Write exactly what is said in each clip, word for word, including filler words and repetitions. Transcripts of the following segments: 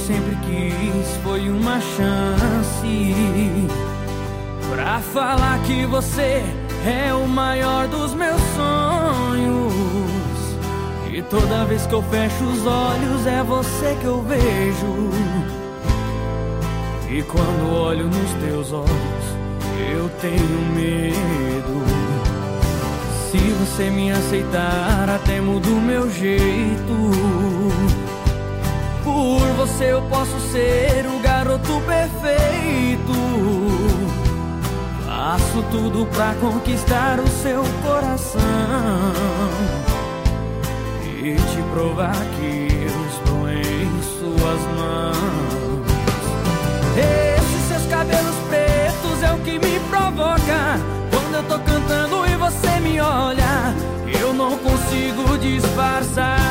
sempre quis foi uma chance pra falar que você é o maior dos meus sonhos. E toda vez que eu fecho os olhos é você que eu vejo. E quando olho nos teus olhos eu tenho medo. Se você me aceitar até mudo o meu jeito. Por você eu posso ser o garoto perfeito. Faço tudo pra conquistar o seu coração e te provar que eu estou em suas mãos. Esses seus cabelos pretos é o que me provoca. Quando eu tô cantando e você me olha, eu não consigo disfarçar.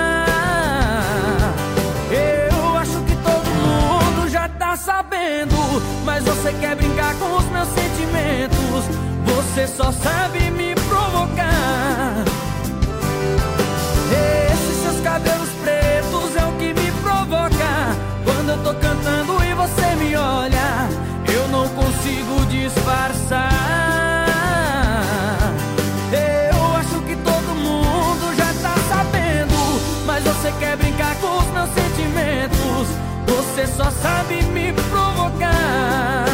Eu acho que todo mundo já tá sabendo, mas você quer brincar com os meus sentimentos. Você só sabe me provocar. Esses seus cabelos pretos é o que me provoca. Quando eu tô cantando e você me olha, eu não consigo disfarçar. Eu acho que todo mundo já tá sabendo, mas você quer brincar com os meus sentimentos. Você só sabe me provocar.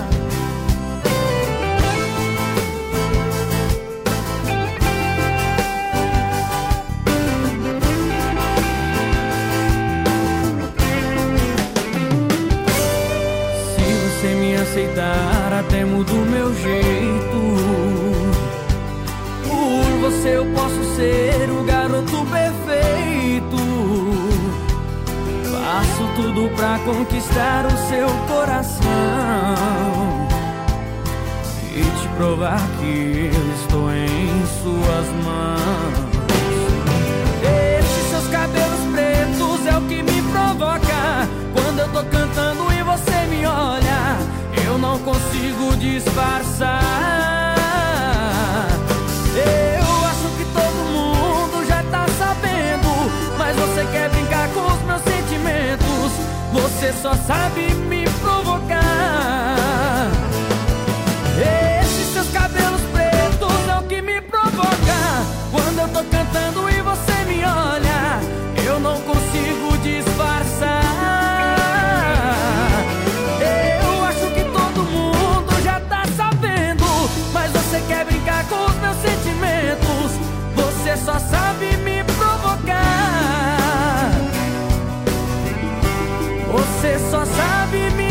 Se você me aceitar até mudo o meu jeito. Por você eu posso ser o garoto perfeito. Faço tudo pra conquistar o seu coração e te provar que eu estou em suas mãos. Esses seus cabelos pretos é o que me provoca. Quando eu tô cantando e você me olha, eu não consigo disfarçar. Eu acho que todo mundo já tá sabendo, mas você quer brincar com os meus sentimentos. Você só sabe me provocar. Esses seus cabelos pretos é o que me provoca. Quando eu tô cantando e você me olha, eu não consigo disfarçar. Eu acho que todo mundo já tá sabendo, mas você quer brincar com os meus sentimentos. Você só sabe me provocar. Você só sabe me